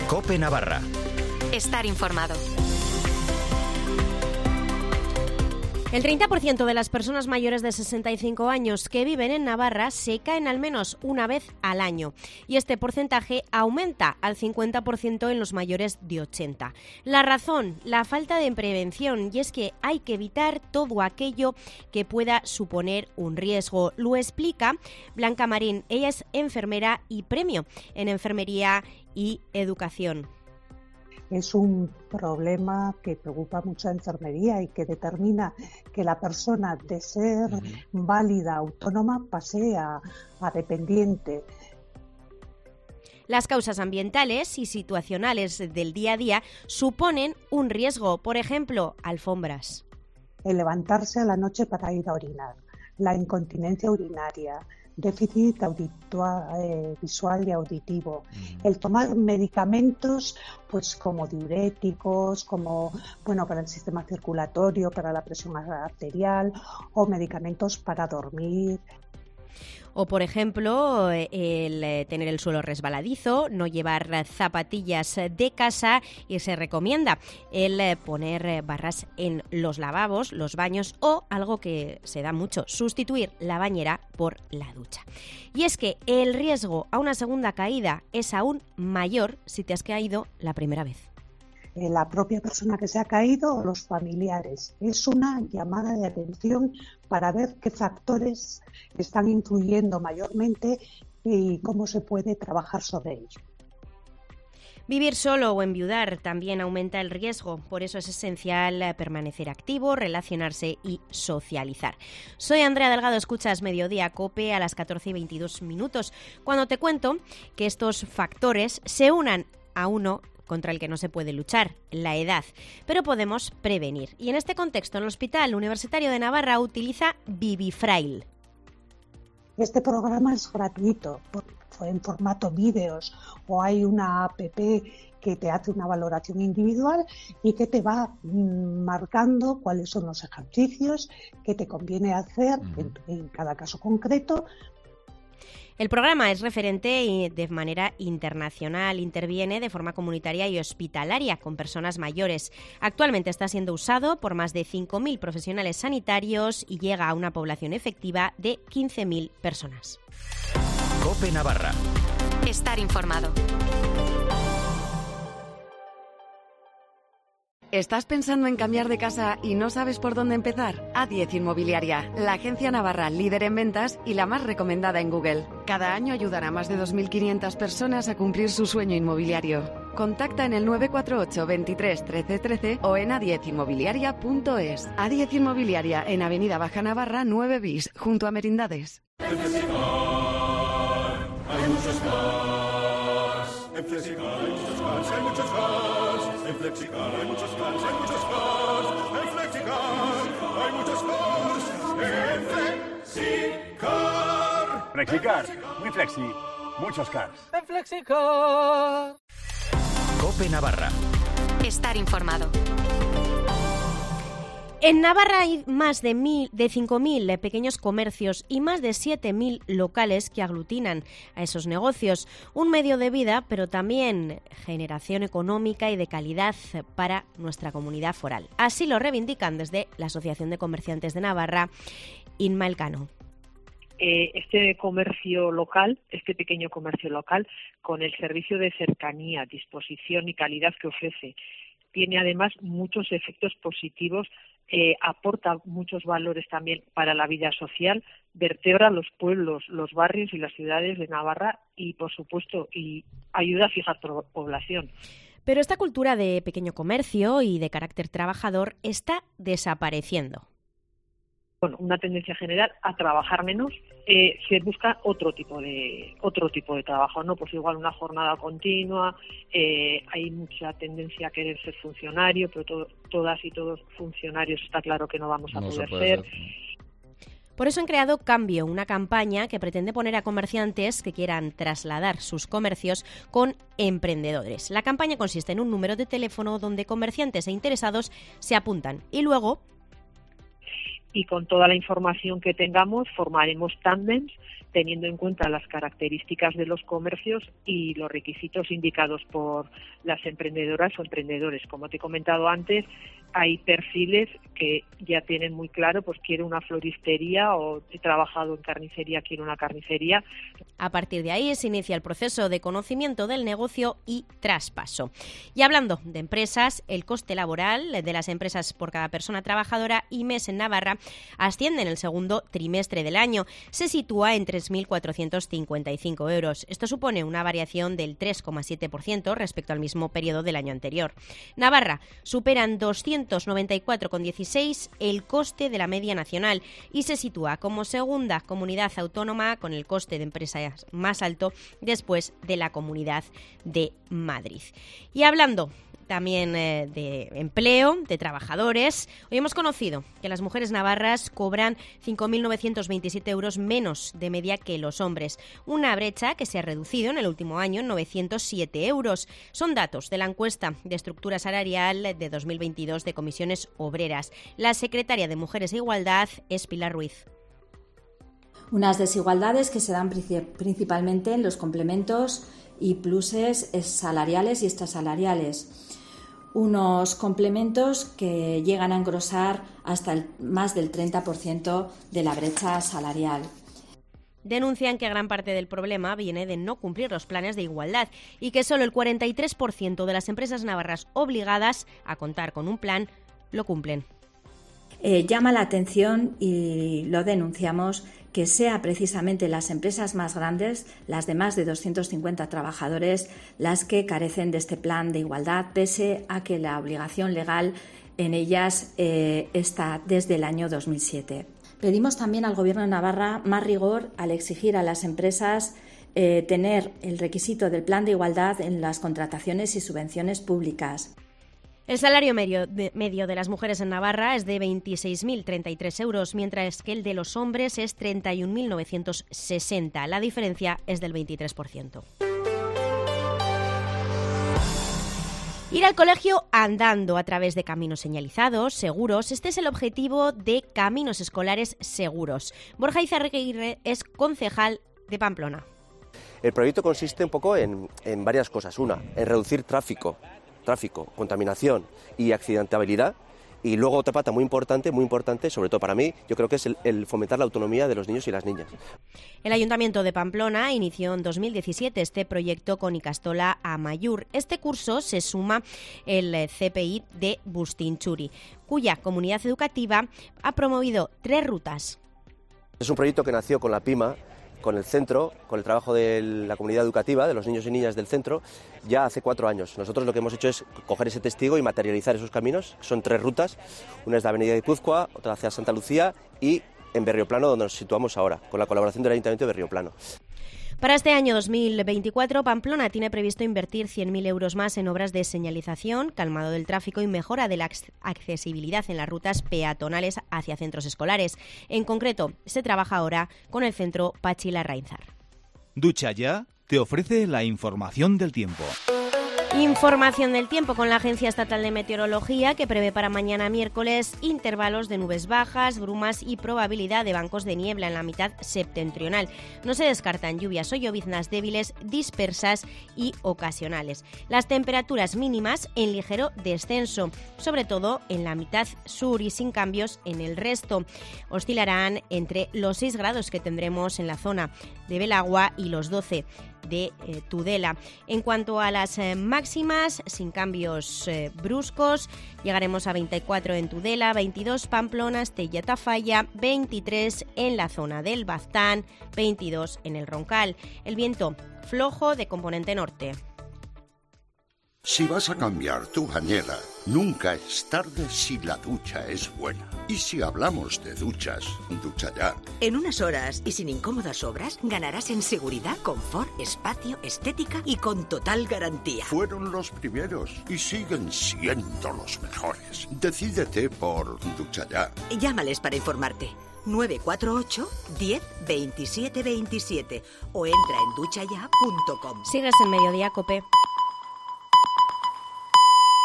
COPE Navarra. Estar informado. El 30% de las personas mayores de 65 años que viven en Navarra se caen al menos una vez al año y este porcentaje aumenta al 50% en los mayores de 80. La razón, la falta de prevención, y es que hay que evitar todo aquello que pueda suponer un riesgo. Lo explica Blanca Marín. Ella es enfermera y premio en enfermería y educación. Es un problema que preocupa mucho a enfermería y que determina que la persona, de ser válida, autónoma, pase a dependiente. Las causas ambientales y situacionales del día a día suponen un riesgo, por ejemplo, alfombras. El levantarse a la noche para ir a orinar, la incontinencia urinaria, déficit visual y auditivo, el tomar medicamentos pues como diuréticos, como para el sistema circulatorio, para la presión arterial, o medicamentos para dormir. O, por ejemplo, el tener el suelo resbaladizo, no llevar zapatillas de casa, y se recomienda el poner barras en los lavabos, los baños, o algo que se da mucho, sustituir la bañera por la ducha. Y es que el riesgo a una segunda caída es aún mayor si te has caído la primera vez. La propia persona que se ha caído o los familiares. Es una llamada de atención para ver qué factores están influyendo mayormente y cómo se puede trabajar sobre ello. Vivir solo o enviudar también aumenta el riesgo, por eso es esencial permanecer activo, relacionarse y socializar. Soy Andrea Delgado, escuchas Mediodía COPE a las 14:22, cuando te cuento que estos factores se unan a uno contra el que no se puede luchar, la edad, pero podemos prevenir. Y en este contexto, el Hospital Universitario de Navarra utiliza Vivifrail. Este programa es gratuito, en formato vídeos, o hay una app que te hace una valoración individual y que te va marcando cuáles son los ejercicios que te conviene hacer en cada caso concreto. El programa es referente y de manera internacional, interviene de forma comunitaria y hospitalaria con personas mayores. Actualmente está siendo usado por más de 5.000 profesionales sanitarios y llega a una población efectiva de 15.000 personas. COPE Navarra. Estar informado. ¿Estás pensando en cambiar de casa y no sabes por dónde empezar? A10 Inmobiliaria, la agencia navarra líder en ventas y la más recomendada en Google. Cada año ayudará a más de 2.500 personas a cumplir su sueño inmobiliario. Contacta en el 948 23 13 13 o en a10inmobiliaria.es. A10 Inmobiliaria, en Avenida Baja Navarra 9 bis, junto a Merindades. En Flexicar hay muchos cars. En Flexicar hay muchos cars, hay muchos cars. En Flexicar hay muchos cars, hay muchos cars. En Flexicar hay muchos cars. En Flexicar. Flexicar, muy flexi, muchos cars. En Flexicar. COPE Navarra. Estar informado. En Navarra hay más de 5.000 pequeños comercios y más de 7.000 locales que aglutinan a esos negocios. Un medio de vida, pero también generación económica y de calidad para nuestra comunidad foral. Así lo reivindican desde la Asociación de Comerciantes de Navarra, Inma Elcano. Este comercio local, este pequeño comercio local, con el servicio de cercanía, disposición y calidad que ofrece, tiene además muchos efectos positivos, aporta muchos valores también para la vida social, vertebra los pueblos, los barrios y las ciudades de Navarra y, por supuesto, y ayuda a fijar población. Pero esta cultura de pequeño comercio y de carácter trabajador está desapareciendo. Bueno, una tendencia general a trabajar menos, se busca otro tipo de trabajo, ¿no? Pues igual una jornada continua, hay mucha tendencia a querer ser funcionario, pero todas y todos funcionarios está claro que no vamos a poder ser. Por eso han creado Cambio, una campaña que pretende poner a comerciantes que quieran trasladar sus comercios con emprendedores. La campaña consiste en un número de teléfono donde comerciantes e interesados se apuntan y luego... Y con toda la información que tengamos formaremos tándems teniendo en cuenta las características de los comercios y los requisitos indicados por las emprendedoras o emprendedores. Como te he comentado antes, hay perfiles que ya tienen muy claro, pues quiero una floristería, o he trabajado en carnicería, quiero una carnicería. A partir de ahí se inicia el proceso de conocimiento del negocio y traspaso. Y hablando de empresas, el coste laboral de las empresas por cada persona trabajadora y mes en Navarra asciende en el segundo trimestre del año. Se sitúa en 3.455 euros. Esto supone una variación del 3,7% respecto al mismo periodo del año anterior. Navarra supera en 294,16 el coste de la media nacional y se sitúa como segunda comunidad autónoma con el coste de empresas más alto después de la Comunidad de Madrid. Y hablando también de empleo, de trabajadores, hoy hemos conocido que las mujeres navarras cobran 5.927 euros menos de media que los hombres, una brecha que se ha reducido en el último año en 907 euros. Son datos de la encuesta de estructura salarial de 2022 de Comisiones Obreras. La secretaria de Mujeres e Igualdad es Pilar Ruiz. Unas desigualdades que se dan principalmente en los complementos y pluses salariales y extrasalariales. Unos complementos que llegan a engrosar hasta más del 30% de la brecha salarial. Denuncian que gran parte del problema viene de no cumplir los planes de igualdad y que solo el 43% de las empresas navarras obligadas a contar con un plan lo cumplen. Llama la atención, y lo denunciamos, que sea precisamente las empresas más grandes, las de más de 250 trabajadores, las que carecen de este plan de igualdad, pese a que la obligación legal en ellas está desde el año 2007. Pedimos también al Gobierno de Navarra más rigor al exigir a las empresas tener el requisito del plan de igualdad en las contrataciones y subvenciones públicas. El salario medio de las mujeres en Navarra es de 26.033 euros, mientras que el de los hombres es 31.960. La diferencia es del 23%. Ir al colegio andando a través de caminos señalizados, seguros. Este es el objetivo de Caminos Escolares Seguros. Borja Izarreguirre es concejal de Pamplona. El proyecto consiste un poco en varias cosas. Una, en reducir tráfico, contaminación y accidentabilidad. Y luego otra pata muy importante, sobre todo para mí, yo creo que es el fomentar la autonomía de los niños y las niñas. El Ayuntamiento de Pamplona inició en 2017 este proyecto con Ikastola Amaiur. Este curso se suma el CPI de Bustinchuri, cuya comunidad educativa ha promovido 3 rutas. Es un proyecto que nació con la PIMA, con el centro, con el trabajo de la comunidad educativa, de los niños y niñas del centro, ya hace 4 años. Nosotros lo que hemos hecho es coger ese testigo y materializar esos caminos. Son 3 rutas, una es la avenida de Guipúzcoa, otra hacia Santa Lucía y en Berrioplano, donde nos situamos ahora, con la colaboración del Ayuntamiento de Berrioplano. Para este año 2024, Pamplona tiene previsto invertir 100.000 euros más en obras de señalización, calmado del tráfico y mejora de la accesibilidad en las rutas peatonales hacia centros escolares. En concreto, se trabaja ahora con el centro Pachi Larrainzar. Ducha Ya te ofrece la información del tiempo. Información del tiempo con la Agencia Estatal de Meteorología, que prevé para mañana miércoles intervalos de nubes bajas, brumas y probabilidad de bancos de niebla en la mitad septentrional. No se descartan lluvias o lloviznas débiles, dispersas y ocasionales. Las temperaturas mínimas en ligero descenso, sobre todo en la mitad sur y sin cambios en el resto. Oscilarán entre los 6 grados que tendremos en la zona de Belagua y los 12 de Tudela. En cuanto a las máximas, sin cambios bruscos, llegaremos a 24 en Tudela, 22 Pamplona, Estella, Tafalla, 23 en la zona del Baztán, 22 en el Roncal. El viento flojo de componente norte. Si vas a cambiar tu bañera, nunca es tarde si la ducha es buena. Y si hablamos de duchas, Ducha Ya. En unas horas y sin incómodas obras, ganarás en seguridad, confort, espacio, estética y con total garantía. Fueron los primeros y siguen siendo los mejores. Decídete por Ducha Ya. Llámales para informarte. 948 10 27 27 o entra en duchaya.com. Sigues en Mediodía, COPE.